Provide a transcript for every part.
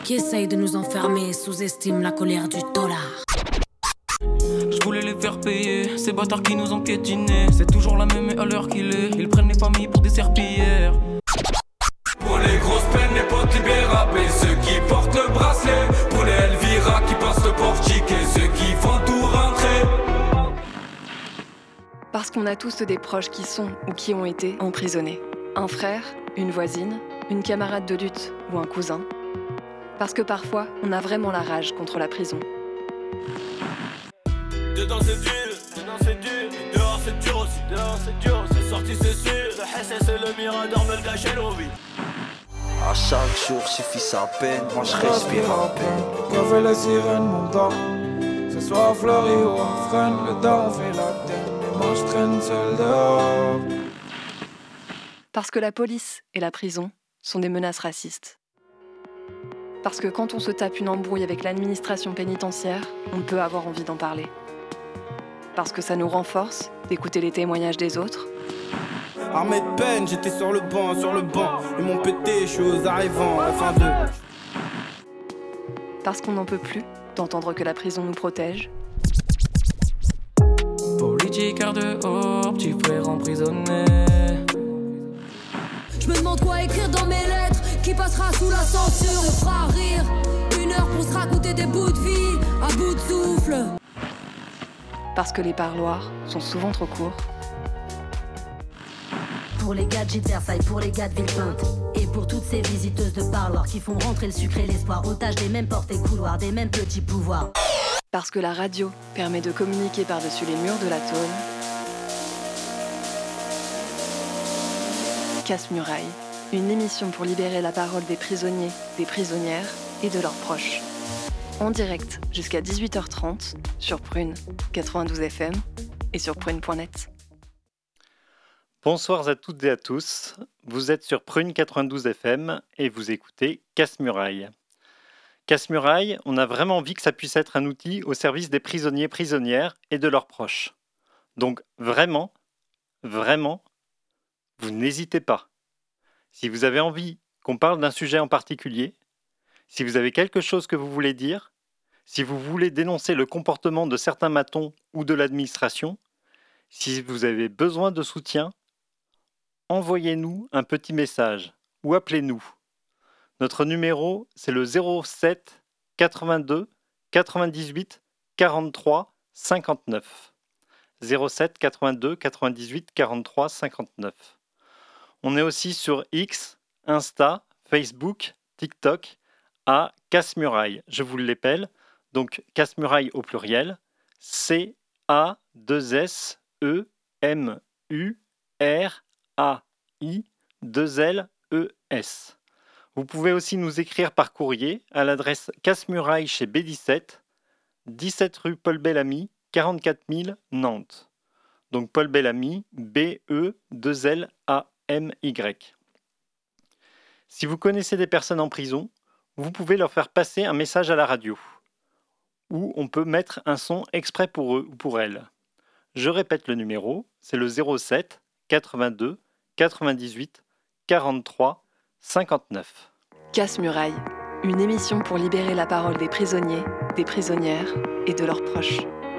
qui essaye de nous enfermer sous-estime la colère du dollar. Je voulais les faire payer, ces bâtards qui nous ont piétinés. C'est toujours la même et à l'heure qu'il est. Ils prennent les familles pour des serpillères. Pour les grosses peines, les potes libérables et ceux qui portent le bracelet. Pour les Elvira qui passent le portique et ceux qui font tout rentrer. Parce qu'on a tous des proches qui sont ou qui ont été emprisonnés. Un frère, une voisine, une camarade de lutte ou un cousin. Parce que parfois, on a vraiment la rage contre la prison. Dedans c'est dur, et dehors c'est dur aussi, c'est sorti c'est sûr, le SS et le Mirador veulent gâcher nos vies. À chaque jour suffit sa peine, moi je respire à peine. Quand fait les sirènes mon temps, ce soit à Fleury ou à Fresnes, le daron fait la tête, mais moi je traîne seul dehors. Parce que la police et la prison sont des menaces racistes. Parce que quand on se tape une embrouille avec l'administration pénitentiaire, on peut avoir envie d'en parler. Parce que ça nous renforce d'écouter les témoignages des autres. Armé de peine, j'étais sur le banc, ils m'ont pété, je suis aux arrivants, F1-2. Parce qu'on n'en peut plus d'entendre que la prison nous protège. Politique car dehors, petit frère emprisonné. Je me demande quoi écrire dans mes lettres, qui passera sous la censure, me fera rire. 1 heure pour se raconter des bouts de vie, à bout de souffle. Parce que les parloirs sont souvent trop courts. Pour les gars de Gîte Versailles, pour les gars de Villepinte, et pour toutes ces visiteuses de parloirs qui font rentrer le sucre et l'espoir, otages des mêmes portes et couloirs, des mêmes petits pouvoirs. Parce que la radio permet de communiquer par-dessus les murs de l'atome. Casse-Muraille, une émission pour libérer la parole des prisonniers, des prisonnières et de leurs proches. En direct jusqu'à 18h30 sur Prune 92 FM et sur prune.net. Bonsoir à toutes et à tous, vous êtes sur Prune 92 FM et vous écoutez Casse-Muraille. Casse-Muraille, on a vraiment envie que ça puisse être un outil au service des prisonniers, prisonnières et de leurs proches. Donc vraiment, vous n'hésitez pas. Si vous avez envie qu'on parle d'un sujet en particulier, si vous avez quelque chose que vous voulez dire, si vous voulez dénoncer le comportement de certains matons ou de l'administration, si vous avez besoin de soutien, envoyez-nous un petit message ou appelez-nous. Notre numéro, c'est le 07 82 98 43 59. 07 82 98 43 59. On est aussi sur X, Insta, Facebook, TikTok, à Casse-Muraille. Je vous l'appelle, donc Casse-Muraille au pluriel, CA2SEMURAI2LES. Vous pouvez aussi nous écrire par courrier à l'adresse Casse-Muraille chez B17, 17 rue Paul Bellamy, 44 000 Nantes. Donc Paul Bellamy, B-E-2-L-A-M-Y. Si vous connaissez des personnes en prison, vous pouvez leur faire passer un message à la radio, ou on peut mettre un son exprès pour eux ou pour elles. Je répète le numéro, c'est le 07 82 98 43 59. Casse-Muraille, une émission pour libérer la parole des prisonniers, des prisonnières et de leurs proches.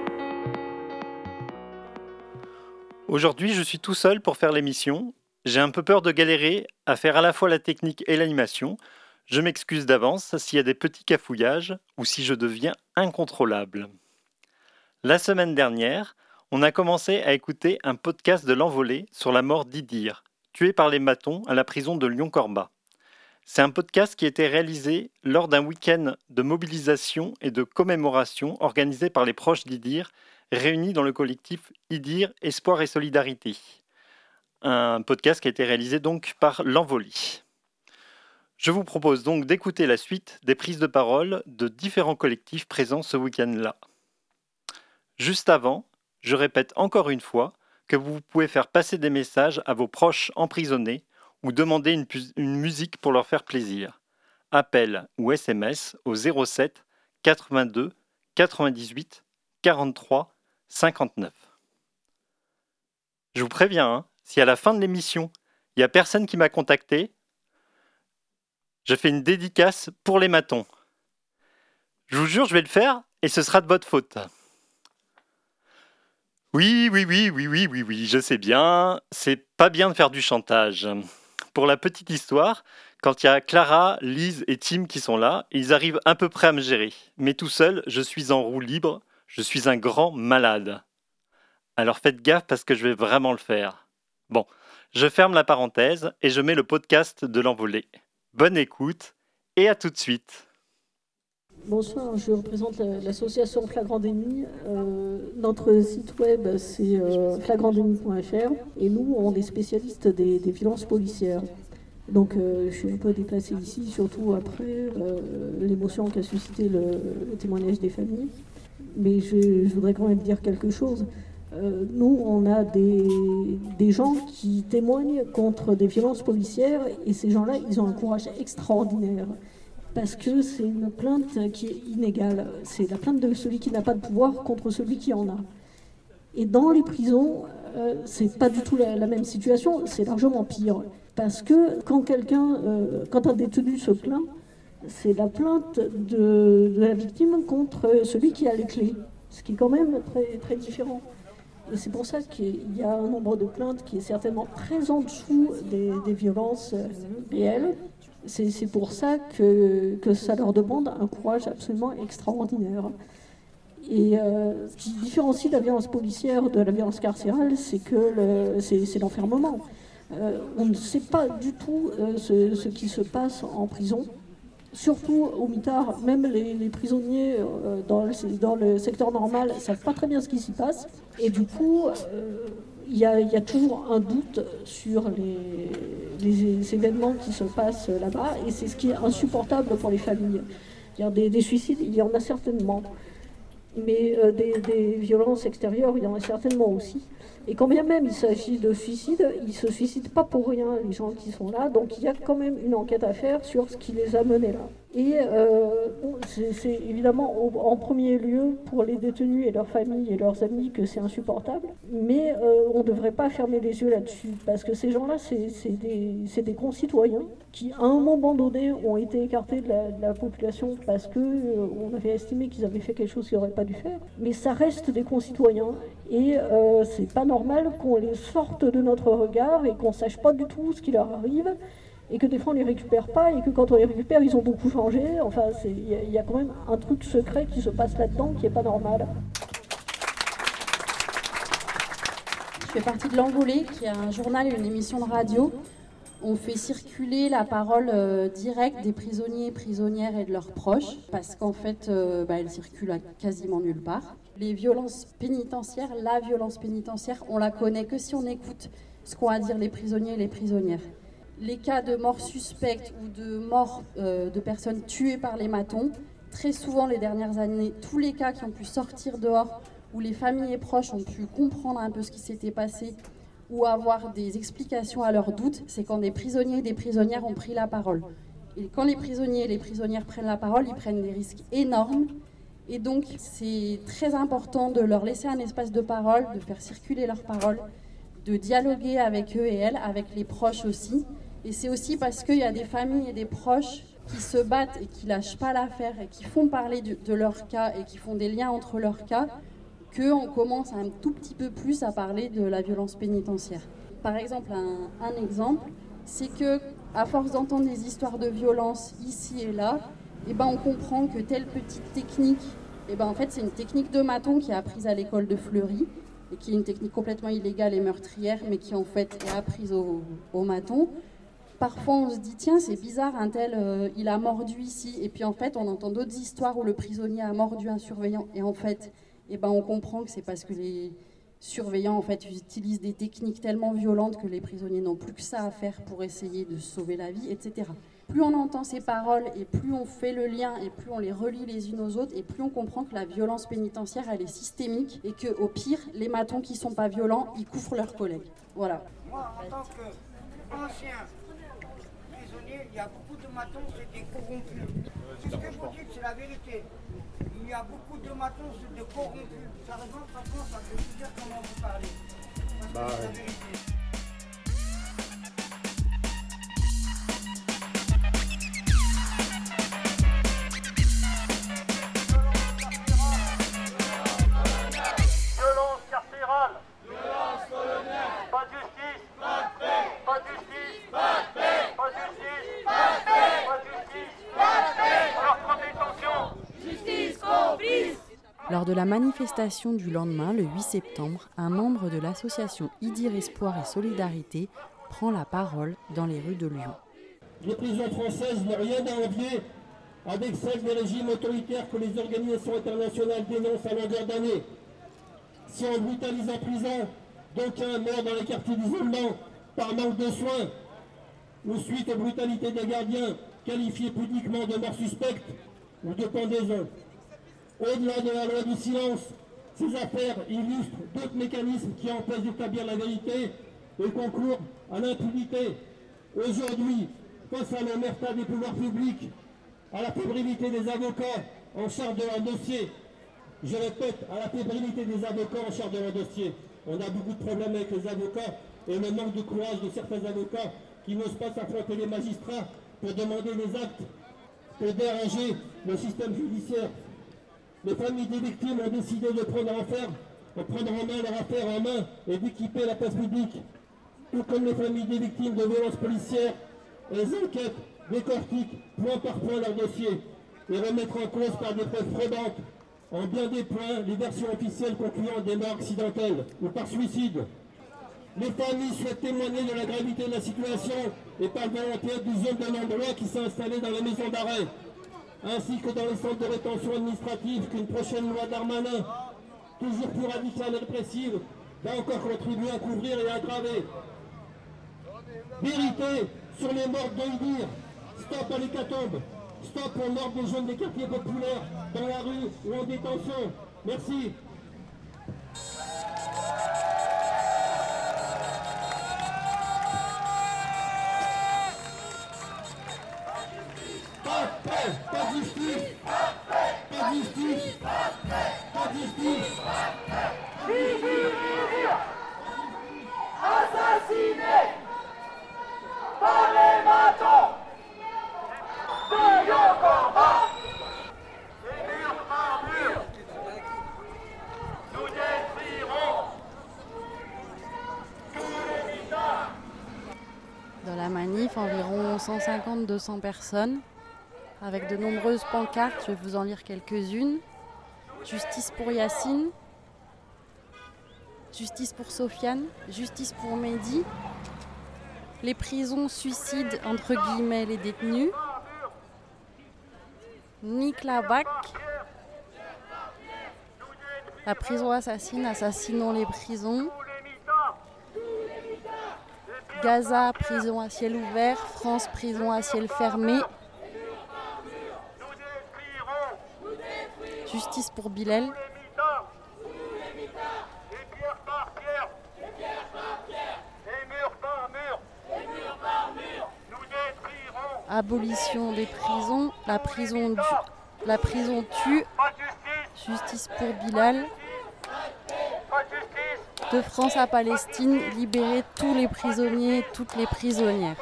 Aujourd'hui, je suis tout seul pour faire l'émission. J'ai un peu peur de galérer à faire à la fois la technique et l'animation. Je m'excuse d'avance s'il y a des petits cafouillages ou si je deviens incontrôlable. La semaine dernière, on a commencé à écouter un podcast de l'Envolée sur la mort d'Idir, tué par les matons à la prison de Lyon-Corba. C'est un podcast qui a été réalisé lors d'un week-end de mobilisation et de commémoration organisé par les proches d'Idir, réunis dans le collectif Idir, Espoir et Solidarité. Un podcast qui a été réalisé donc par l'Envolée. Je vous propose donc d'écouter la suite des prises de parole de différents collectifs présents ce week-end-là. Juste avant, je répète encore une fois que vous pouvez faire passer des messages à vos proches emprisonnés ou demander une musique pour leur faire plaisir. Appel ou SMS au 07 82 98 43 59. Je vous préviens, si à la fin de l'émission, il n'y a personne qui m'a contacté, Je fais une dédicace pour les matons. Je vous jure, je vais le faire et ce sera de votre faute. Oui, je sais bien, c'est pas bien de faire du chantage. Pour la petite histoire, quand il y a Clara, Lise et Tim qui sont là, ils arrivent à peu près à me gérer. Mais tout seul, je suis en roue libre, je suis un grand malade. Alors faites gaffe parce que je vais vraiment le faire. Bon, je ferme la parenthèse et je mets le podcast de l'envolée. Bonne écoute et à tout de suite. Bonsoir, je représente l'association Flagrant Délit. Notre site web c'est flagrantdelit.fr et nous on est spécialistes des violences policières. Donc je suis un peu déplacée ici, surtout après l'émotion qu'a suscité le témoignage des familles. Mais je voudrais quand même dire quelque chose. Nous, on a des gens qui témoignent contre des violences policières et ces gens-là, ils ont un courage extraordinaire. Parce que c'est une plainte qui est inégale. C'est la plainte de celui qui n'a pas de pouvoir contre celui qui en a. Et dans les prisons, c'est pas du tout la même situation, c'est largement pire. Parce que quand un détenu se plaint, c'est la plainte de la victime contre celui qui a les clés. Ce qui est quand même très, très différent. Et c'est pour ça qu'il y a un nombre de plaintes qui est certainement très en dessous des violences réelles. C'est pour ça que ça leur demande un courage absolument extraordinaire. Et ce qui différencie la violence policière de la violence carcérale, c'est que c'est l'enfermement. On ne sait pas du tout ce qui se passe en prison. Surtout au mitard, même les prisonniers dans le secteur normal ne savent pas très bien ce qui s'y passe. Et du coup, il y a toujours un doute sur les événements qui se passent là-bas. Et c'est ce qui est insupportable pour les familles. Des suicides, il y en a certainement. Mais des violences extérieures, il y en a certainement aussi. Et quand bien même il s'agit de suicide, ils ne se suicident pas pour rien, les gens qui sont là. Donc il y a quand même une enquête à faire sur ce qui les a menés là. Et c'est évidemment en premier lieu pour les détenus et leurs familles et leurs amis que c'est insupportable. Mais on ne devrait pas fermer les yeux là-dessus. Parce que ces gens-là, c'est des concitoyens qui, à un moment donné, ont été écartés de la population parce qu'on avait estimé qu'ils avaient fait quelque chose qu'ils n'auraient pas dû faire. Mais ça reste des concitoyens. Et c'est pas normal qu'on les sorte de notre regard et qu'on sache pas du tout ce qui leur arrive et que des fois on les récupère pas et que quand on les récupère ils ont beaucoup changé. Enfin, il y a quand même un truc secret qui se passe là-dedans qui est pas normal. Je fais partie de l'Envolée, qui est un journal et une émission de radio. On fait circuler la parole directe des prisonniers et prisonnières et de leurs proches parce qu'en fait elle circule à quasiment nulle part. Les violences pénitentiaires, la violence pénitentiaire, on la connaît que si on écoute ce qu'ont à dire les prisonniers et les prisonnières. Les cas de morts suspectes ou de morts de personnes tuées par les matons, très souvent les dernières années, tous les cas qui ont pu sortir dehors, où les familles et proches ont pu comprendre un peu ce qui s'était passé ou avoir des explications à leurs doutes, c'est quand des prisonniers et des prisonnières ont pris la parole. Et quand les prisonniers et les prisonnières prennent la parole, ils prennent des risques énormes. Et donc, c'est très important de leur laisser un espace de parole, de faire circuler leurs paroles, de dialoguer avec eux et elles, avec les proches aussi. Et c'est aussi parce qu'il y a des familles et des proches qui se battent et qui lâchent pas l'affaire et qui font parler de leur cas et qui font des liens entre leurs cas qu'on commence un tout petit peu plus à parler de la violence pénitentiaire. Par exemple, un exemple, c'est que à force d'entendre des histoires de violence ici et là, on comprend que telle petite technique, en fait, c'est une technique de maton qui est apprise à l'école de Fleury et qui est une technique complètement illégale et meurtrière, mais qui en fait est apprise aux matons. Parfois, on se dit, tiens, c'est bizarre, un tel, il a mordu ici. Et puis en fait, on entend d'autres histoires où le prisonnier a mordu un surveillant. Et en fait, on comprend que c'est parce que les surveillants en fait utilisent des techniques tellement violentes que les prisonniers n'ont plus que ça à faire pour essayer de sauver la vie, etc. Plus on entend ces paroles et plus on fait le lien et plus on les relie les unes aux autres et plus on comprend que la violence pénitentiaire elle est systémique et qu'au pire, les matons qui sont pas violents, ils couvrent leurs collègues. Voilà. Moi, en tant qu'ancien prisonnier, il y a beaucoup de matons, c'est des corrompus. Ce que je vous dis, c'est la vérité. Il y a beaucoup de matons, c'est des corrompus. Sérieusement, franchement, ça veut vous dire comment vous parlez. Parce que c'est la vérité. Lors de la manifestation du lendemain, le 8 septembre, un membre de l'association IDIR Espoir et Solidarité prend la parole dans les rues de Lyon. Les prisons françaises n'ont rien à envier avec celles des régimes autoritaires que les organisations internationales dénoncent à longueur d'année. Si on brutalise en prison, d'aucuns meurent dans les quartiers d'isolement par manque de soins, ou suite aux brutalités des gardiens, qualifiés pudiquement de morts suspectes ou de pendaison. Au-delà de la loi du silence, ces affaires illustrent d'autres mécanismes qui empêchent d'établir la vérité et concourent à l'impunité. Aujourd'hui, face à l'omerta des pouvoirs publics, à la fébrilité des avocats en charge de leur dossier, je répète, à la fébrilité des avocats en charge de leur dossier. On a beaucoup de problèmes avec les avocats et le manque de courage de certains avocats qui n'osent pas s'affronter les magistrats pour demander des actes, pour déranger le système judiciaire. Les familles des victimes ont décidé de prendre en main leur affaire en main et d'équiper la place publique. Tout comme les familles des victimes de violences policières, elles enquêtent, décortiquent point par point leur dossier et remettre en cause par des preuves fraudantes, en bien des points, les versions officielles concluant des morts accidentelles ou par suicide. Les familles souhaitent témoigner de la gravité de la situation et par volonté du zone de non-droit qui s'est installé dans les maisons d'arrêt, ainsi que dans les centres de rétention administrative qu'une prochaine loi Darmanin, toujours plus radicale et répressive, va encore contribuer à couvrir et à aggraver. Vérité sur les morts d'Oïdir, stop à l'hécatombe, stop aux morts des jeunes des quartiers populaires, dans la rue ou en détention. Merci. Pas de justice, pas de justice, pas de justice. Assassiné par les matons de Yokohama. Et mur par mur, nous détruirons tous les mitards. Dans la manif, environ 150-200 personnes, avec de nombreuses pancartes, je vais vous en lire quelques-unes. Justice pour Yacine, justice pour Sofiane, justice pour Mehdi. Les prisons suicident entre guillemets les détenus. Nique la BAC. La prison assassine, assassinons les prisons. Gaza, prison à ciel ouvert. France, prison à ciel fermé. Justice pour Bilal. Abolition des prisons. La prison tue. Justice pour Bilal. De France à Palestine, libérer tous les prisonniers, toutes les prisonnières.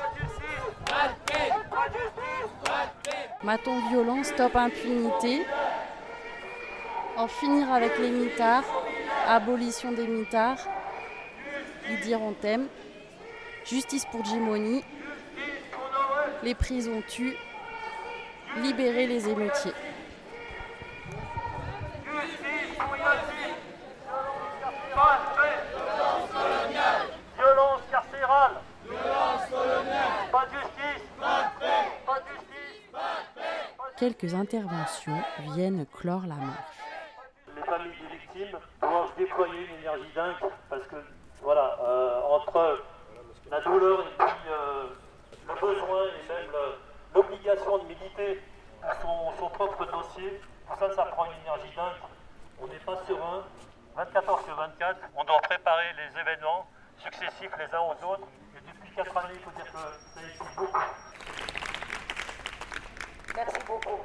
Maton violent, stop impunité. En finir avec les mitards, abolition des mitards, IDIR on t'aime, justice pour Jimoni, les prisons tuent, libérer les émeutiers. Violence carcérale, violence coloniale, pas de justice, pas de justice. Quelques interventions viennent clore la marche. Les familles des victimes doivent déployer une énergie dingue parce que, voilà, entre la douleur et puis le besoin et même l'obligation de militer son propre dossier, tout ça, ça prend une énergie dingue. On n'est pas serein. 24 heures sur 24, on doit préparer les événements successifs les uns aux autres. Et depuis 4 années, il faut dire que ça existe beaucoup. Merci beaucoup.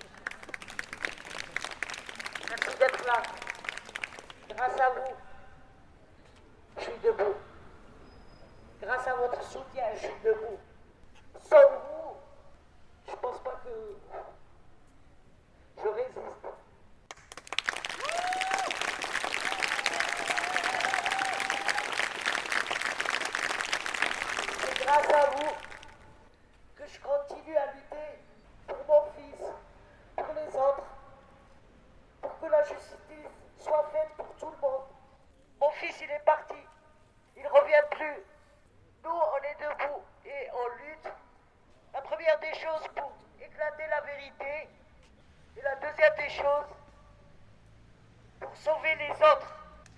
Merci d'être là. Grâce à vous, je suis debout. Grâce à votre soutien, je suis debout. Sans vous, je ne pense pas que je résiste. C'est grâce à vous que je continue à lutter pour mon fils, pour les autres, pour que la justice vérité. Et la deuxième des choses, pour sauver les autres.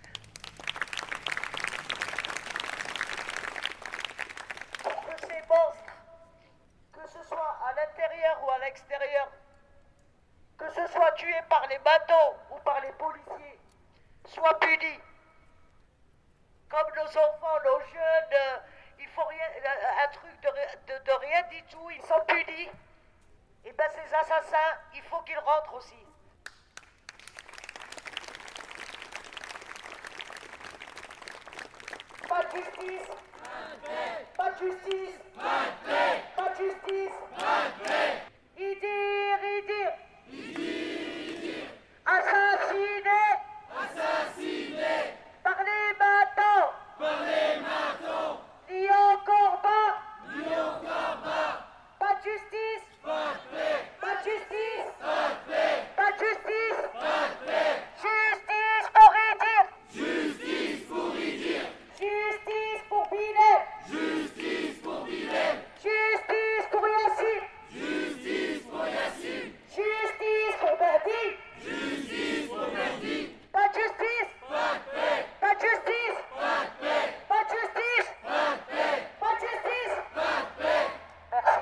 Pour que ces monstres, que ce soit à l'intérieur ou à l'extérieur, que ce soit tués par les bateaux ou par les policiers, soient punis. Comme nos enfants, nos jeunes, ils font rien, un truc de rien du tout, ils sont punis. Et bien ces assassins, il faut qu'ils rentrent aussi. Pas de justice. Pas de justice. Pas de justice. Idir. Assassiné. Par les marteaux. Lié au combat. Pas de justice. Pas de justice. Pas de justice. Justice pour Idir. Justice pour Bilal. Justice pour Yassine. Justice pour Mehdi. Pas de justice. Pas de justice. Pas de justice. Pas de justice. Merci.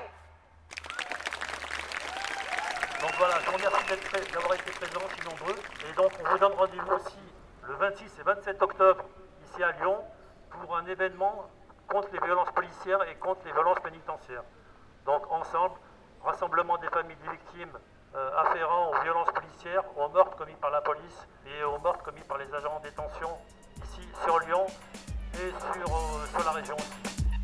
Donc voilà, je vous remercie d'avoir été présents si nombreux. Et donc on vous donne rendez-vous aussi le 26 et 27 octobre ici à Lyon pour un événement contre les violences policières et contre les violences pénitentiaires. Donc ensemble, rassemblement des familles des victimes afférents aux violences policières, aux meurtres commis par la police et aux meurtres commis par les agents en détention ici sur Lyon et sur la région aussi.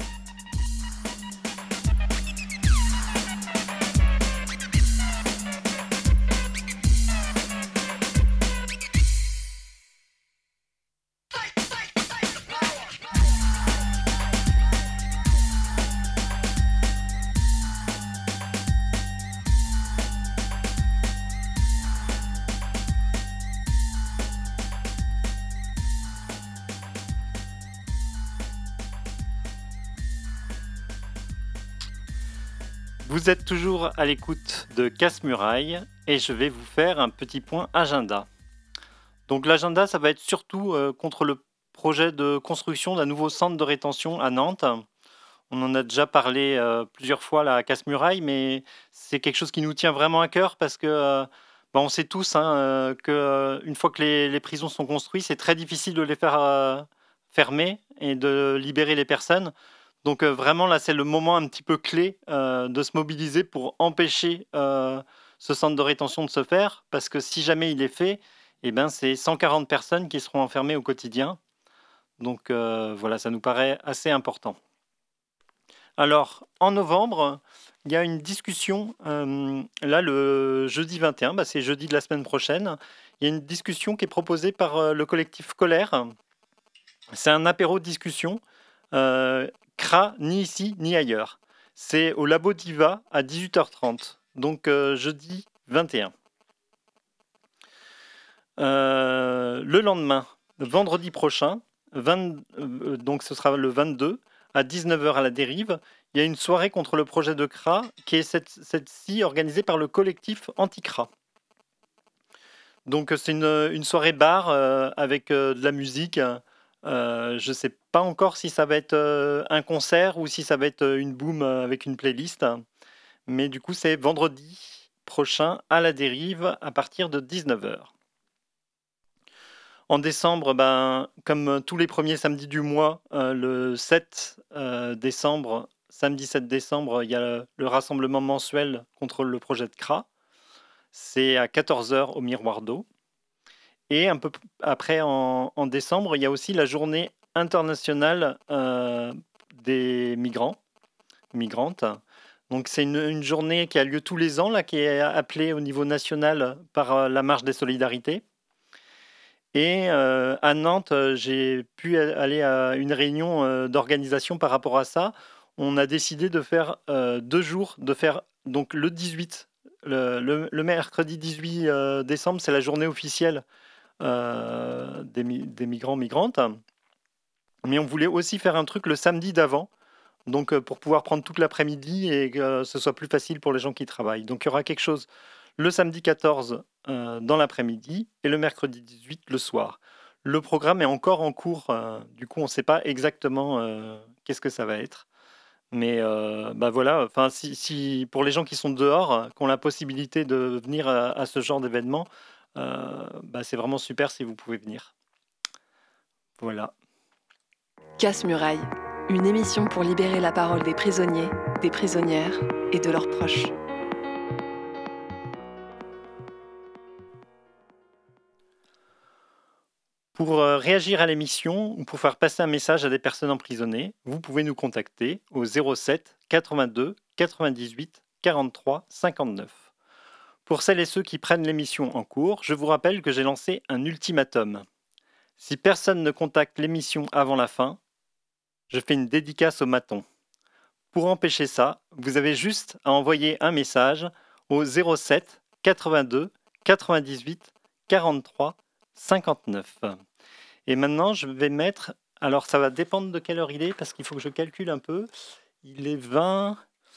Vous êtes toujours à l'écoute de Casse-Muraille et je vais vous faire un petit point agenda. Donc l'agenda, ça va être surtout contre le projet de construction d'un nouveau centre de rétention à Nantes. On en a déjà parlé plusieurs fois là, à Casse-Muraille, mais c'est quelque chose qui nous tient vraiment à cœur parce que on sait tous qu'une fois que les prisons sont construites, c'est très difficile de les faire fermer et de libérer les personnes. Donc vraiment, là, c'est le moment un petit peu clé de se mobiliser pour empêcher ce centre de rétention de se faire, parce que si jamais il est fait, c'est 140 personnes qui seront enfermées au quotidien. Donc voilà, ça nous paraît assez important. Alors, en novembre, il y a une discussion, là, le jeudi 21, c'est jeudi de la semaine prochaine, il y a une discussion qui est proposée par le collectif Colère. C'est un apéro de discussion. CRA, ni ici ni ailleurs. C'est au Labo Diva à 18h30, donc jeudi 21. Le lendemain, vendredi prochain, donc ce sera le 22, à 19h à la Dérive, il y a une soirée contre le projet de CRA qui est cette-ci organisée par le collectif Anti-CRA. Donc c'est une soirée bar avec de la musique. Je ne sais pas encore si ça va être un concert ou si ça va être une boom avec une playlist. Mais du coup, c'est vendredi prochain à la Dérive à partir de 19h. En décembre, comme tous les premiers samedis du mois, le 7 décembre, samedi 7 décembre, il y a le rassemblement mensuel contre le projet de CRA. C'est à 14h au Miroir d'eau. Et un peu après, en décembre, il y a aussi la journée internationale des migrantes. Donc c'est une journée qui a lieu tous les ans, là, qui est appelée au niveau national par la Marche des Solidarités. Et à Nantes, j'ai pu aller à une réunion d'organisation par rapport à ça. On a décidé de faire 2 jours, donc le 18, le mercredi 18 décembre, c'est la journée officielle des migrants, migrantes. Mais on voulait aussi faire un truc le samedi d'avant, donc pour pouvoir prendre toute l'après-midi et que ce soit plus facile pour les gens qui travaillent. Donc il y aura quelque chose le samedi 14 dans l'après-midi et le mercredi 18 le soir. Le programme est encore en cours, du coup on ne sait pas exactement qu'est-ce que ça va être. Mais voilà, si pour les gens qui sont dehors, qui ont la possibilité de venir à ce genre d'événement, c'est vraiment super si vous pouvez venir. Voilà. Casse-Muraille, une émission pour libérer la parole des prisonniers, des prisonnières et de leurs proches. Pour réagir à l'émission ou pour faire passer un message à des personnes emprisonnées, vous pouvez nous contacter au 07 82 98 43 59. Pour celles et ceux qui prennent l'émission en cours, je vous rappelle que j'ai lancé un ultimatum. Si personne ne contacte l'émission avant la fin, je fais une dédicace au maton. Pour empêcher ça, vous avez juste à envoyer un message au 07 82 98 43 59. Et maintenant, je vais mettre... Alors, ça va dépendre de quelle heure il est, parce qu'il faut que je calcule un peu. Il est 20...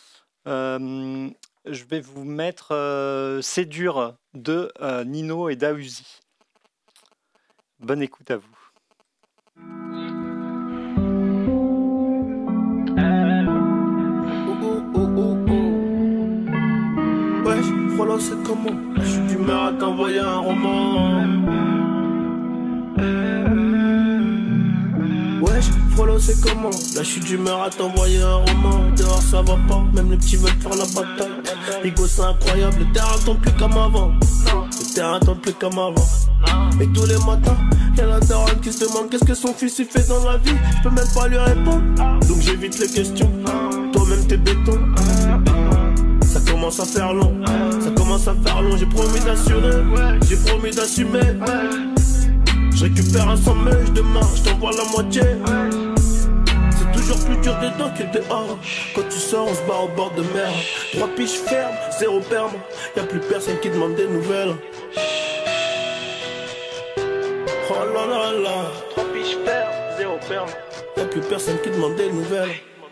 je vais vous mettre C'est dur de Nino et Dahuzi. Bonne écoute à vous. Ouais, Frollo, c'est comment? Je suis d'humeur à t'envoyer un roman. Ouais, Frollo, c'est comment? Là, je suis d'humeur à t'envoyer un roman. Dehors, ça va pas, même les petits veulent faire la bataille. Rigo, c'est incroyable, le terrain tombe plus comme avant. Le terrain tombe plus comme avant. Et tous les matins, y'a la daronne qui se demande qu'est-ce que son fils il fait dans la vie. Je peux même pas lui répondre, donc j'évite les questions. Toi-même, t'es béton. Ça commence à faire long, ça commence à faire long. J'ai promis d'assurer, j'ai promis d'assumer. Je récupère un sandwich demain, je t'envoie la moitié. C'est toujours plus dur dedans que dehors. Quand tu sors, on se barre au bord de mer. 3 piges fermes, 0 perme. Y'a plus personne qui demande des nouvelles. Oh là là là. 3 piges fermes, 0 perme. Y'a plus personne qui demande des nouvelles.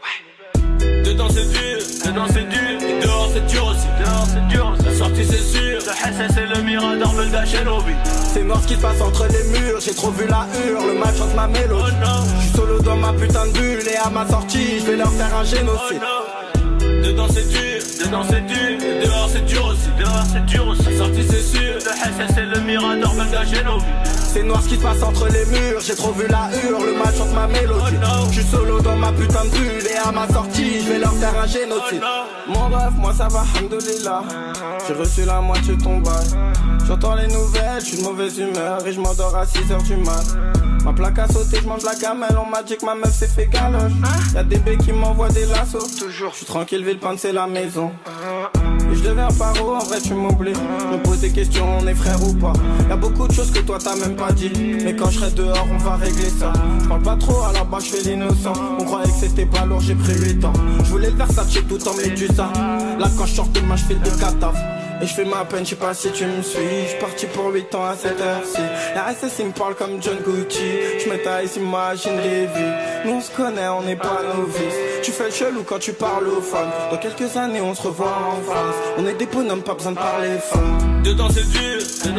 Dedans c'est dur, et dehors c'est dur aussi, La sortie c'est sûr, le SS et le Mirador me le gâchent l'envie. C'est noir ce qui se passe entre les murs, j'ai trop vu la hurle, le mal chante ma mélodie. Je suis solo dans ma putain de bulle et à ma sortie, je vais leur faire un génocide. Dedans c'est dur, et dehors c'est dur aussi, La sortie c'est sûr, le SS et le Mirador me le gâchent l'envie. C'est noir ce qui se passe entre les murs, j'ai trop vu la hurle, le mal chante ma mélodie. Je suis solo dans ma putain de bulle et à ma sortie, je vais leur faire un génocide. Mon rêve, moi ça va, alhamdoulilah. J'ai reçu la moitié de ton bail. J'entends les nouvelles, je suis de mauvaise humeur et je m'endors à 6h du mat. Ma plaque a sauté, je mange la gamelle, on m'a dit que ma meuf s'est fait galoche. Y'a des baies qui m'envoient des lassos. Je suis tranquille, Villepinte c'est la maison. Et je deviens paro, en vrai tu m'oublies. Je me pose des questions, on est frère ou pas. Y'a beaucoup de choses que toi t'as même pas dit. Mais quand je serai dehors, on va régler ça. Je parle pas trop, à la base je fais l'innocent. On croyait que c'était pas lourd, j'ai pris 8 ans. Je voulais le Versace tout en médusa. Là quand je sors de ma, je fais des cataphes. Et je fais ma peine, je sais pas si tu me suis. Je suis parti pour 8 ans à cette heure-ci. La SS il me parle comme John Gucci. Je me taille, s'imagine des vies. Nous on se connaît, on n'est pas novices. Tu fais le chelou quand tu parles aux femmes. Dans quelques années on se revoit en France. On est des bonhommes, pas besoin de parler femme. Dedans c'est dur,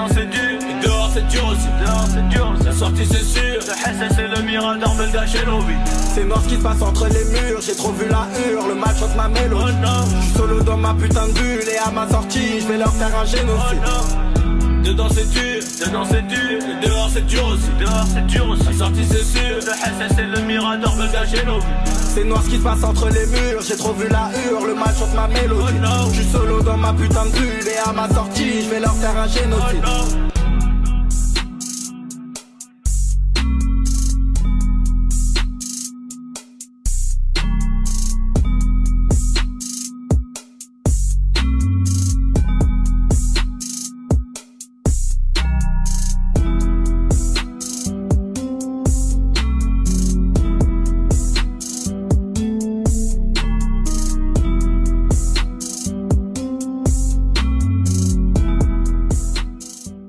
et dehors c'est dur aussi, La sortie c'est sûr, le SS et le Mirador me le gâchent l'envie. C'est noir ce qui se passe entre les murs, j'ai trop vu la hurle, le mal chante ma mélodie. Je suis solo dans ma putain de bulle et à ma sortie, je vais leur faire un génocide. Dedans c'est dur, et dehors c'est dur aussi, La sortie c'est sûr, le SS et le Mirador me le gâchent l'envie. C'est noir ce qui se passe entre les murs, j'ai trop vu la hurle, le mal chante ma mélodie. Je suis solo dans ma putain de bulle et à ma sortie, je vais leur faire un génocide.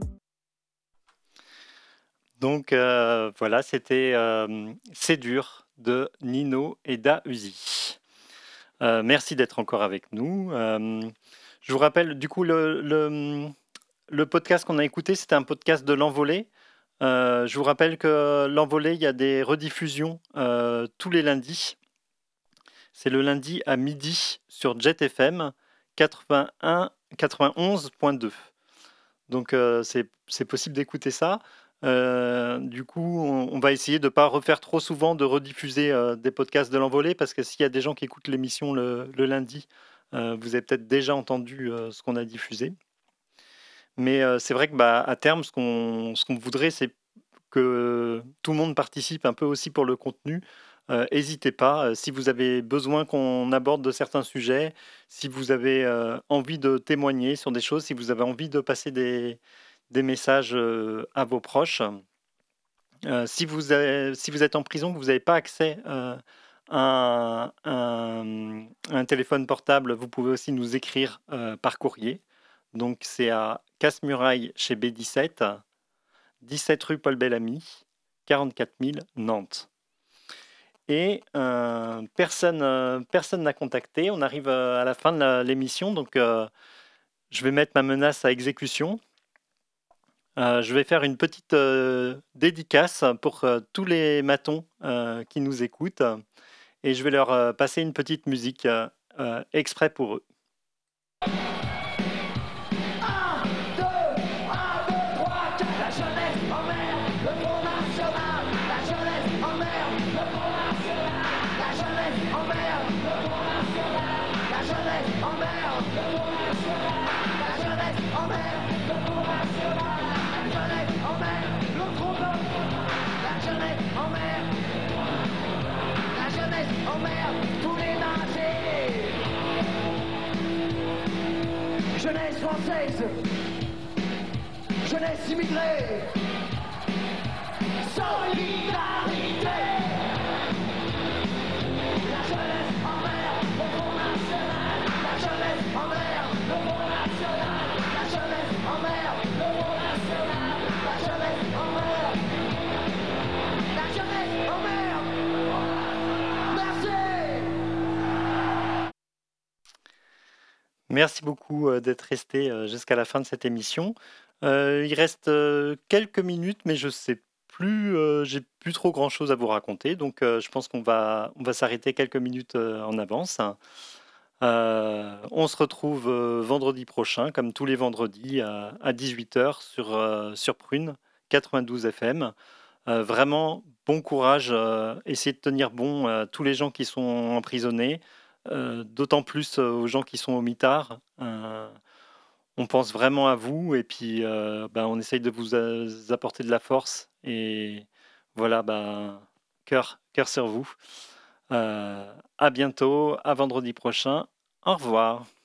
Donc voilà, c'était C'est dur de Nino et Da Uzi. Merci d'être encore avec nous. Je vous rappelle, du coup, le podcast qu'on a écouté, c'était un podcast de l'Envolée. Je vous rappelle que l'Envolée, il y a des rediffusions tous les lundis. C'est le lundi à midi sur Jet FM 91.2. Donc, c'est possible d'écouter ça. Du coup, on va essayer de ne pas refaire trop souvent de rediffuser des podcasts de l'Envolée, parce que s'il y a des gens qui écoutent l'émission le lundi, vous avez peut-être déjà entendu ce qu'on a diffusé. Mais c'est vrai que à terme, ce qu'on voudrait, c'est que tout le monde participe un peu aussi pour le contenu. N'hésitez pas, si vous avez besoin qu'on aborde de certains sujets, si vous avez envie de témoigner sur des choses, si vous avez envie de passer des messages à vos proches. Si vous êtes en prison, que vous n'avez pas accès à un téléphone portable, vous pouvez aussi nous écrire par courrier. Donc c'est à Casse-Muraille chez B17, 17 rue Paul Bellamy, 44 000 Nantes. Et personne n'a contacté. On arrive à la fin de l'émission, donc je vais mettre ma menace à exécution. Je vais faire une petite dédicace pour tous les matons qui nous écoutent, et je vais leur passer une petite musique exprès pour eux. Jeunesse française, jeunesse immigrée, solidarité. La jeunesse en mer, le Front National. La jeunesse en mer, le Front National. La jeunesse en mer, le Front National. La jeunesse en mer, la jeunesse en mer. Merci. Merci beaucoup d'être resté jusqu'à la fin de cette émission. Il reste quelques minutes, mais je sais plus, j'ai plus trop grand chose à vous raconter, donc je pense qu'on va s'arrêter quelques minutes en avance. On se retrouve vendredi prochain, comme tous les vendredis à 18h sur Prune 92 FM. Vraiment, bon courage, essayez de tenir bon tous les gens qui sont emprisonnés, d'autant plus aux gens qui sont au mitard. On pense vraiment à vous, et puis on essaye de vous apporter de la force, et voilà, cœur sur vous. À bientôt, à vendredi prochain. Au revoir.